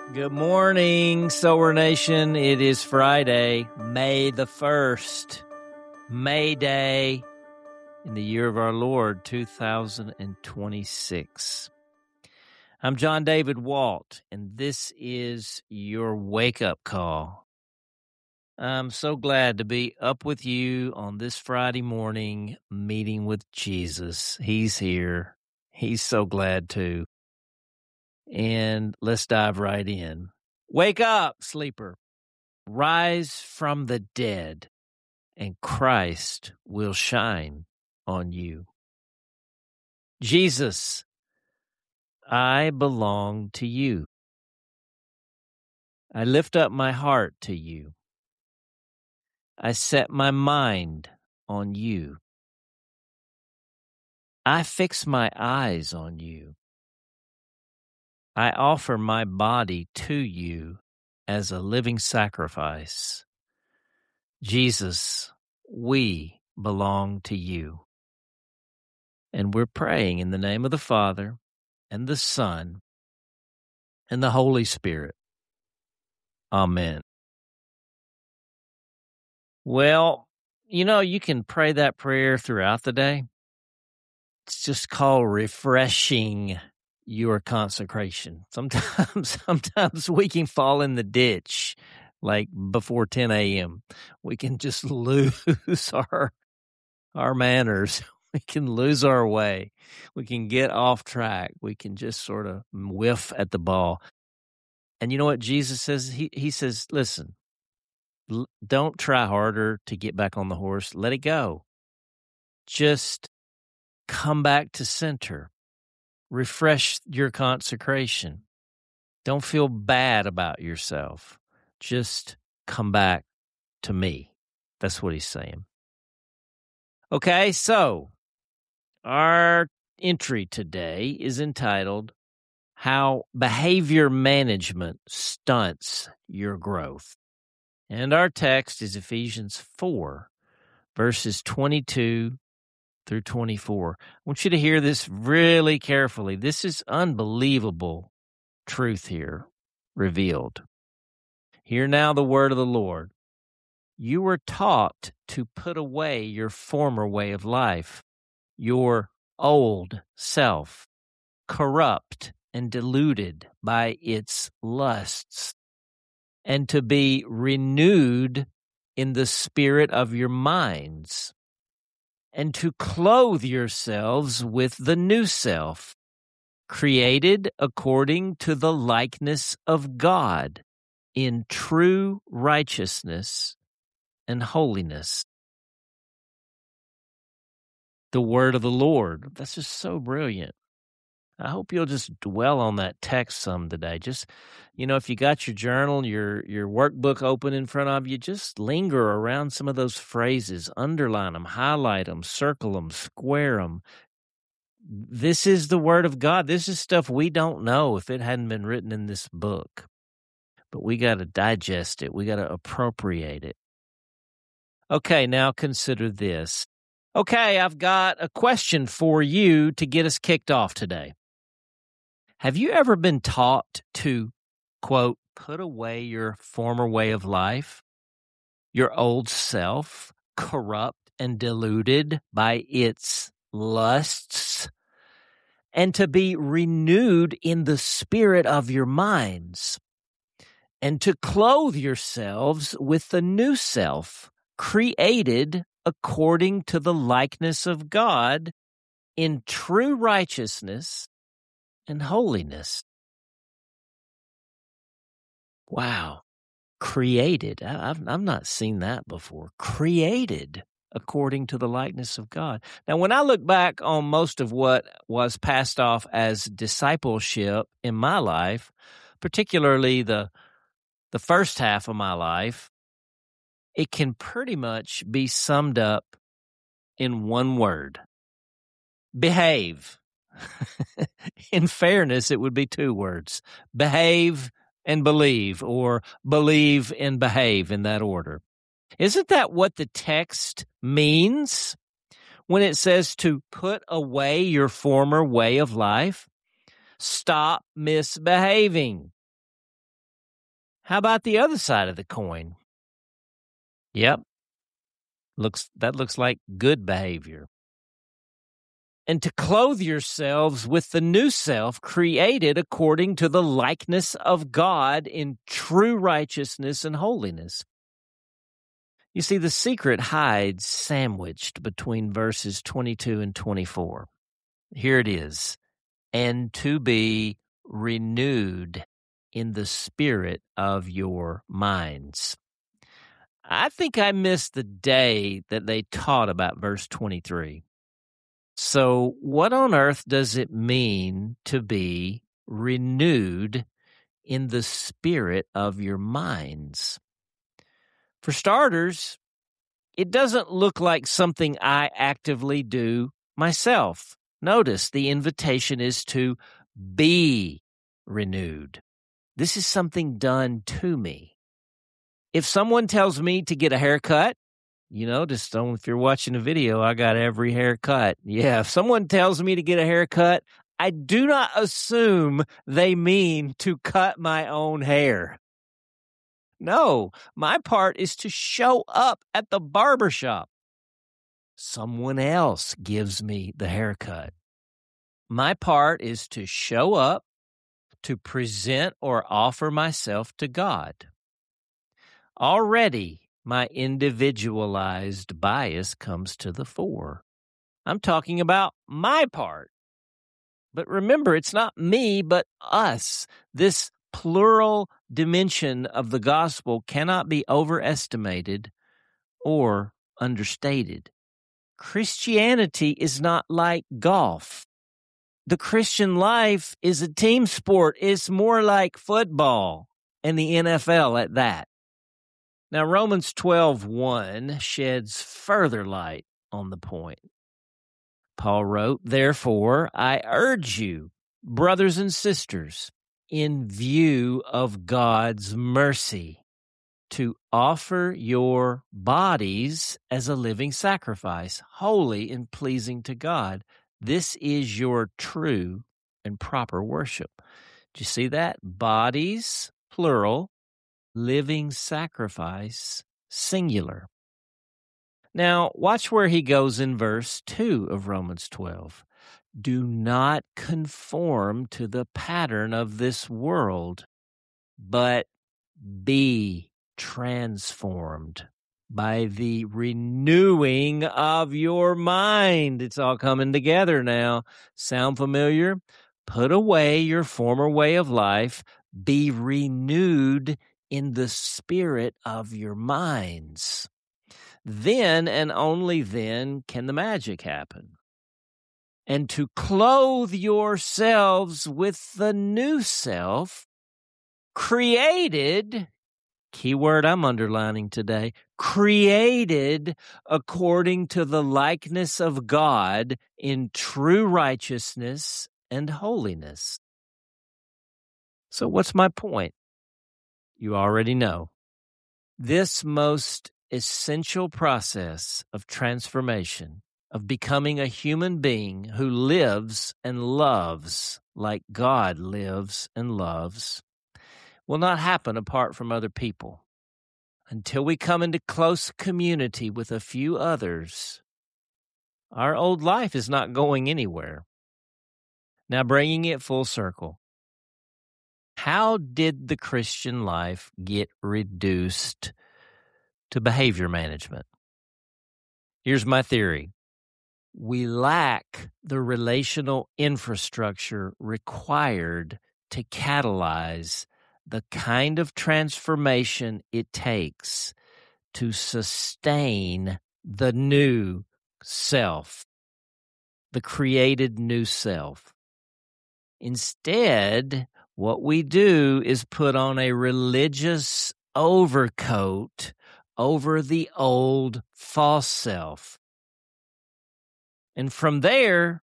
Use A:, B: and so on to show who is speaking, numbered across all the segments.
A: Good morning, Sower Nation. It is Friday, May the 1st, May Day in the year of our Lord, 2026. I'm John David Walt, and this is your wake-up call. I'm so glad to be up with you on this Friday morning, meeting with Jesus. He's here. He's so glad too. And let's dive right in. Wake up, sleeper. Rise from the dead, and Christ will shine on you. Jesus, I belong to you. I lift up my heart to you. I set my mind on you. I fix my eyes on you. I offer my body to you as a living sacrifice. Jesus, we belong to you. And we're praying in the name of the Father, and the Son, and the Holy Spirit. Amen. Well, you can pray that prayer throughout the day. It's just called refreshing your consecration. Sometimes we can fall in the ditch like before 10 a.m. We can just lose our manners. We can lose our way. We can get off track. We can just sort of whiff at the ball. And you know what Jesus says? He says, listen, don't try harder to get back on the horse. Let it go. Just come back to center. Refresh your consecration. Don't feel bad about yourself. Just come back to me. That's what he's saying. Okay, so our entry today is entitled, How Behavior Management Stunts Your Growth. And our text is Ephesians 4, verses 22 through 24. I want you to hear this really carefully. This is unbelievable truth here revealed. Hear now the word of the Lord. You were taught to put away your former way of life, your old self, corrupt and deluded by its lusts, and to be renewed in the spirit of your minds, and to clothe yourselves with the new self, created according to the likeness of God, in true righteousness and holiness. The word of the Lord. That's just so brilliant. I hope you'll just dwell on that text some today. Just, if you got your journal, your workbook open in front of you, just linger around some of those phrases, underline them, highlight them, circle them, square them. This is the word of God. This is stuff we don't know if it hadn't been written in this book. But we got to digest it. We got to appropriate it. Okay, now consider this. Okay, I've got a question for you to get us kicked off today. Have you ever been taught to, quote, put away your former way of life, your old self, corrupt and deluded by its lusts, and to be renewed in the spirit of your minds, and to clothe yourselves with the new self, created according to the likeness of God in true righteousness and holiness? Wow. Created. I've not seen that before. Created according to the likeness of God. Now, when I look back on most of what was passed off as discipleship in my life, particularly the first half of my life, it can pretty much be summed up in one word: behave. In fairness, it would be two words: behave and believe, or believe and behave, in that order. Isn't that what the text means when it says to put away your former way of life? Stop misbehaving. How about the other side of the coin? Yep. That looks like good behavior. And to clothe yourselves with the new self created according to the likeness of God in true righteousness and holiness. You see, the secret hides sandwiched between verses 22 and 24. Here it is. And to be renewed in the spirit of your minds. I think I missed the day that they taught about verse 23. So what on earth does it mean to be renewed in the spirit of your minds? For starters, it doesn't look like something I actively do myself. Notice the invitation is to be renewed. This is something done to me. If someone tells me to get a haircut, just if you're watching a video, I got every haircut. Yeah, if someone tells me to get a haircut, I do not assume they mean to cut my own hair. No, my part is to show up at the barbershop. Someone else gives me the haircut. My part is to show up, to present or offer myself to God. Already, my individualized bias comes to the fore. I'm talking about my part. But remember, it's not me, but us. This plural dimension of the gospel cannot be overestimated or understated. Christianity is not like golf. The Christian life is a team sport. It's more like football and the NFL at that. Now, Romans 12:1 sheds further light on the point. Paul wrote, "Therefore, I urge you, brothers and sisters, in view of God's mercy, to offer your bodies as a living sacrifice, holy and pleasing to God. This is your true and proper worship." Do you see that? Bodies, plural, living sacrifice, singular. Now, watch where he goes in verse 2 of Romans 12. Do not conform to the pattern of this world, but be transformed by the renewing of your mind. It's all coming together now. Sound familiar? Put away your former way of life. Be renewed in the spirit of your minds. Then and only then can the magic happen. And to clothe yourselves with the new self, created, keyword I'm underlining today, created according to the likeness of God in true righteousness and holiness. So what's my point? You already know. This most essential process of transformation, of becoming a human being who lives and loves like God lives and loves, will not happen apart from other people. Until we come into close community with a few others, our old life is not going anywhere. Now, bringing it full circle, how did the Christian life get reduced to behavior management? Here's my theory. We lack the relational infrastructure required to catalyze the kind of transformation it takes to sustain the new self, the created new self. Instead, what we do is put on a religious overcoat over the old false self. And from there,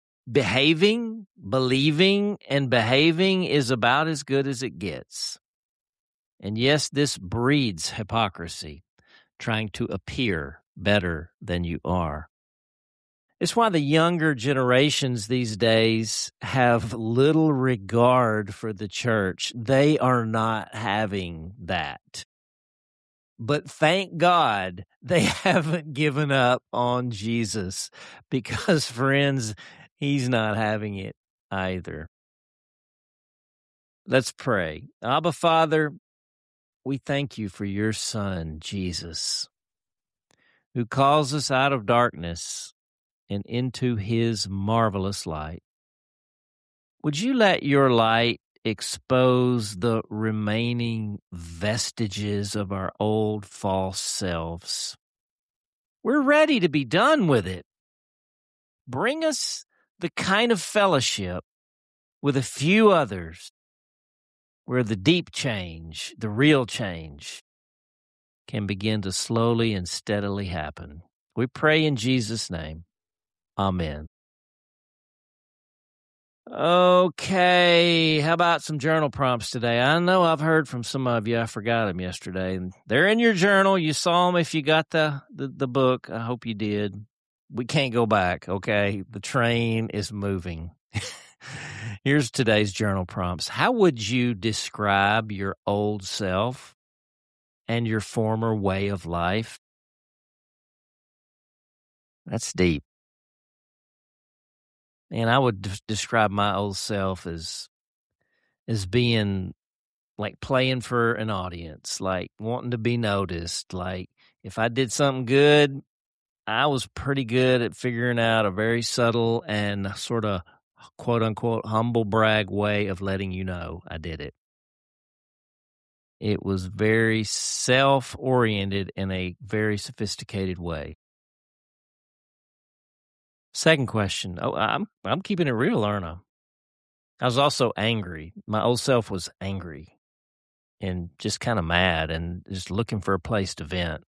A: believing, and behaving is about as good as it gets. And yes, this breeds hypocrisy, trying to appear better than you are. It's why the younger generations these days have little regard for the church. They are not having that. But thank God they haven't given up on Jesus, because, friends, he's not having it either. Let's pray. Abba, Father, we thank you for your Son, Jesus, who calls us out of darkness and into his marvelous light. Would you let your light expose the remaining vestiges of our old false selves? We're ready to be done with it. Bring us the kind of fellowship with a few others where the deep change, the real change, can begin to slowly and steadily happen. We pray in Jesus' name. Amen. Okay, how about some journal prompts today? I know I've heard from some of you. I forgot them yesterday. They're in your journal. You saw them if you got the book. I hope you did. We can't go back, okay? The train is moving. Here's today's journal prompts. How would you describe your old self and your former way of life? That's deep. And I would describe my old self as being like playing for an audience, like wanting to be noticed. Like if I did something good, I was pretty good at figuring out a very subtle and sort of quote unquote humble brag way of letting you know I did it. It was very self-oriented in a very sophisticated way. Second question. Oh, I'm keeping it real, aren't I? I was also angry. My old self was angry and just kind of mad and just looking for a place to vent.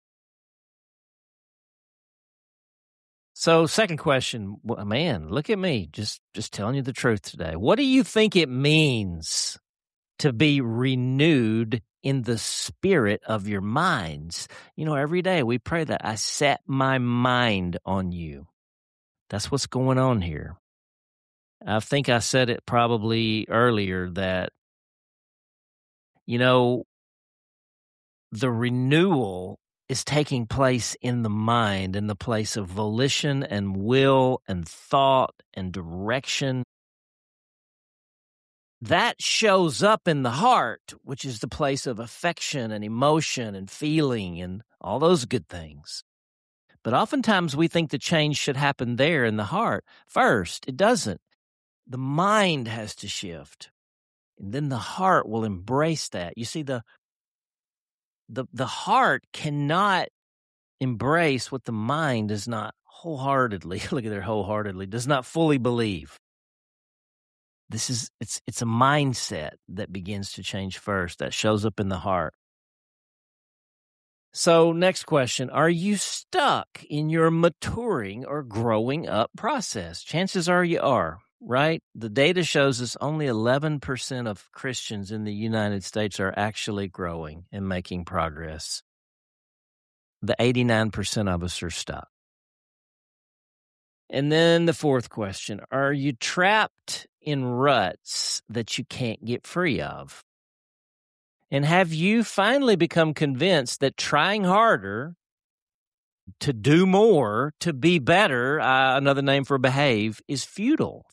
A: So, second question, man, look at me, just telling you the truth today. What do you think it means to be renewed in the spirit of your minds? You know, every day we pray that I set my mind on you. That's what's going on here. I think I said it probably earlier that, you know, the renewal is taking place in the mind, in the place of volition and will and thought and direction. That shows up in the heart, which is the place of affection and emotion and feeling and all those good things. But oftentimes we think the change should happen there in the heart first. It doesn't. The mind has to shift, and then the heart will embrace that. You see, the heart cannot embrace what the mind does not wholeheartedly, look at there, wholeheartedly, does not fully believe. It's a mindset that begins to change first, that shows up in the heart. So next question, are you stuck in your maturing or growing up process? Chances are you are, right? The data shows us only 11% of Christians in the United States are actually growing and making progress. The 89% of us are stuck. And then the fourth question, are you trapped in ruts that you can't get free of? And have you finally become convinced that trying harder, to do more, to be better, another name for behave, is futile?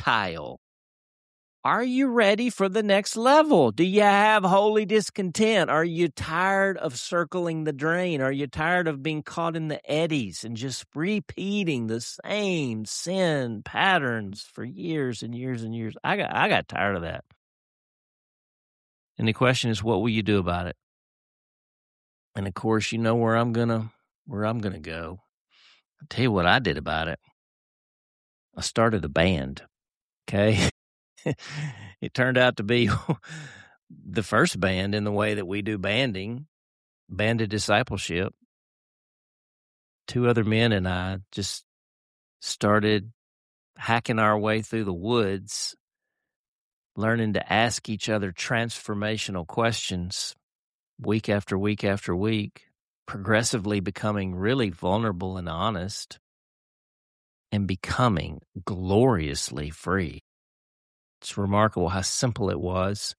A: Are you ready for the next level? Do you have holy discontent? Are you tired of circling the drain? Are you tired of being caught in the eddies and just repeating the same sin patterns for years and years and years? I got tired of that. And the question is, what will you do about it? And of course, you know where I'm gonna go. I'll tell you what I did about it. I started a band. Okay. It turned out to be the first band in the way that we do banding, banded discipleship. Two other men and I just started hacking our way through the woods, learning to ask each other transformational questions week after week after week, progressively becoming really vulnerable and honest. and becoming gloriously free. It's remarkable how simple it was.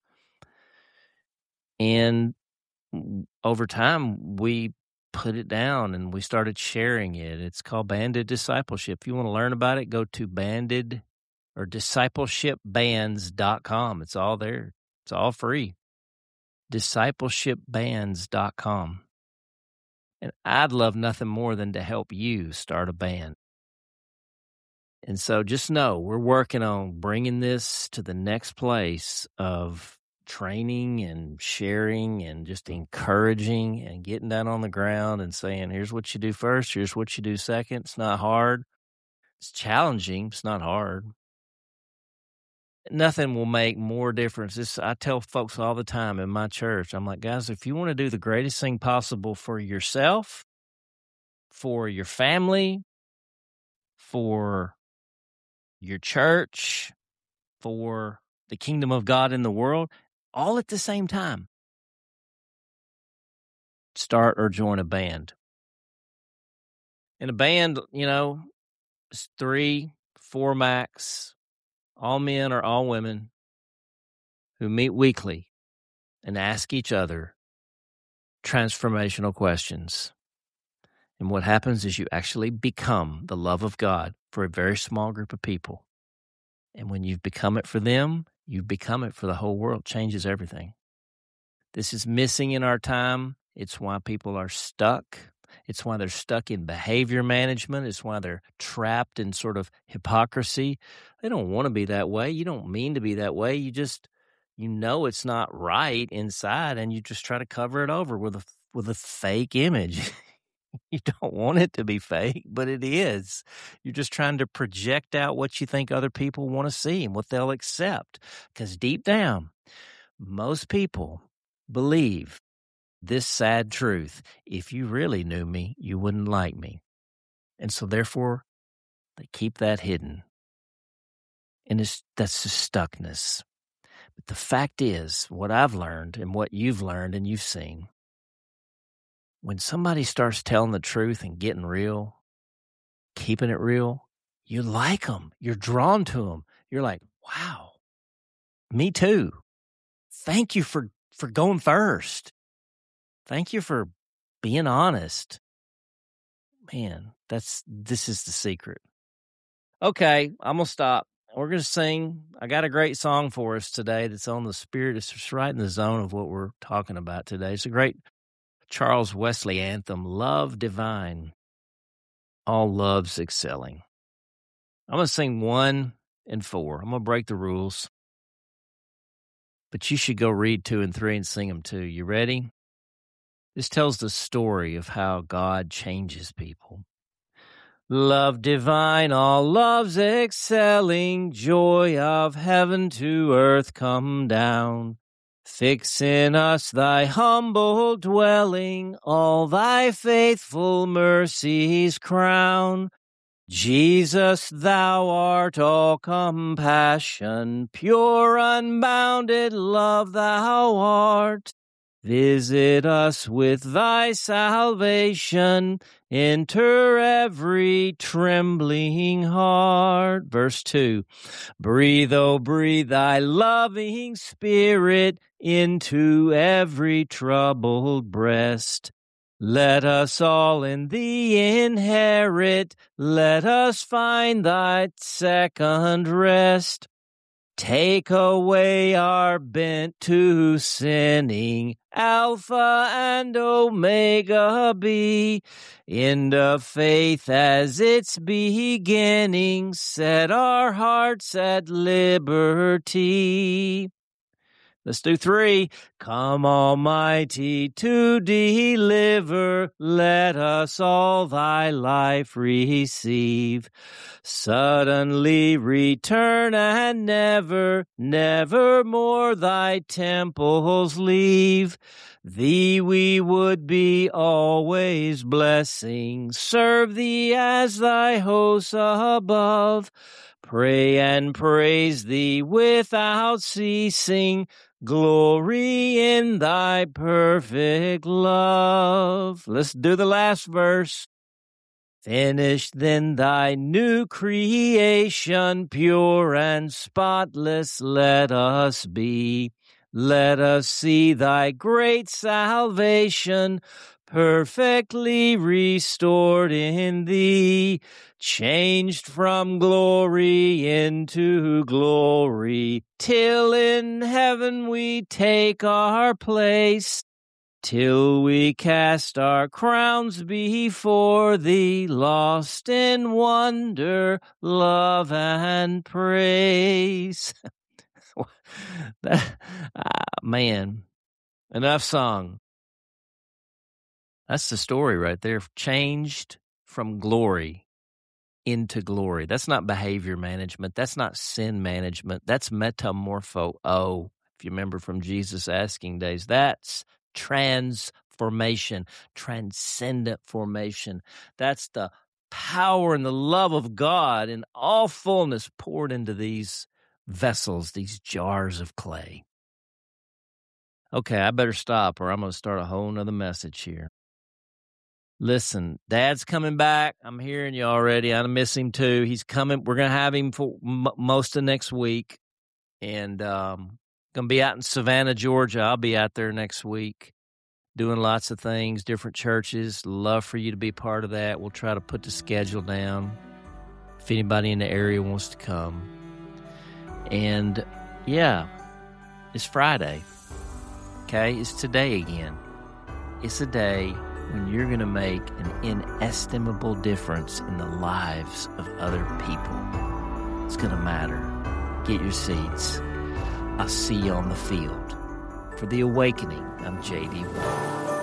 A: And over time, we put it down and we started sharing it. It's called Banded Discipleship. If you want to learn about it, go to banded or discipleshipbands.com. It's all there. It's all free. Discipleshipbands.com. And I'd love nothing more than to help you start a band. And so just know we're working on bringing this to the next place of training and sharing and just encouraging and getting down on the ground and saying, here's what you do first, here's what you do second. It's not hard. It's challenging. It's not hard. Nothing will make more difference. I tell folks all the time in my church, I'm like, guys, if you want to do the greatest thing possible for yourself, for your family, for your church, for the kingdom of God in the world, all at the same time, start or join a band. And a band, is 3, 4 max, all men or all women who meet weekly and ask each other transformational questions. And what happens is you actually become the love of God for a very small group of people. And when you've become it for them, you become it for the whole world. Changes everything. This is missing in our time. It's why people are stuck. It's why they're stuck in behavior management. It's why they're trapped in sort of hypocrisy. They don't want to be that way. You don't mean to be that way. You know it's not right inside, and you just try to cover it over with a fake image. You don't want it to be fake, but it is. You're just trying to project out what you think other people want to see and what they'll accept. Because deep down, most people believe this sad truth: if you really knew me, you wouldn't like me. And so therefore, they keep that hidden. And that's just stuckness. But the fact is, what I've learned and what you've learned and you've seen, when somebody starts telling the truth and getting real, keeping it real, you like them. You're drawn to them. You're like, wow, me too. Thank you for going first. Thank you for being honest. Man, this is the secret. Okay, I'm going to stop. We're going to sing. I got a great song for us today that's on the spirit. It's just right in the zone of what we're talking about today. It's a great Charles Wesley anthem, Love Divine. All love's excelling. I'm going to sing 1 and 4. I'm going to break the rules. But you should go read 2 and 3 and sing them too. You ready? This tells the story of how God changes people. Love divine, all love's excelling, joy of heaven to earth come down. Fix in us thy humble dwelling, all thy faithful mercies crown. Jesus, thou art all compassion, pure unbounded love thou art. Visit us with thy salvation, enter every trembling heart. Verse 2, breathe, oh breathe thy loving spirit into every troubled breast. Let us all in thee inherit, let us find thy second rest. Take away our bent to sinning, Alpha and Omega be. End of faith as its beginning, set our hearts at liberty. Let's do 3. Come, Almighty, to deliver. Let us all thy life receive. Suddenly return and never, never more thy temples leave. Thee we would be always blessing. Serve thee as thy hosts above. Pray and praise thee without ceasing. Glory in thy perfect love. Let's do the last verse. Finished then thy new creation, pure and spotless let us be. Let us see thy great salvation, perfectly restored in thee, changed from glory into glory, till in heaven we take our place, till we cast our crowns before thee, lost in wonder, love, and praise. Man, enough song. That's the story right there. Changed from glory into glory. That's not behavior management. That's not sin management. That's metamorpho. Oh, if you remember from Jesus' asking days, that's transformation, transcendent formation. That's the power and the love of God in all fullness poured into these vessels, these jars of clay. Okay, I better stop or I'm going to start a whole nother message here. Listen, Dad's coming back. I'm hearing you already. I miss him too. He's coming. We're going to have him for most of next week. And going to be out in Savannah, Georgia. I'll be out there next week doing lots of things, different churches. Love for you to be part of that. We'll try to put the schedule down if anybody in the area wants to come. And yeah, it's Friday. Okay, it's today again. It's a day when you're going to make an inestimable difference in the lives of other people. It's going to matter. Get your seats. I'll see you on the field. For The Awakening, I'm J.D. Wall.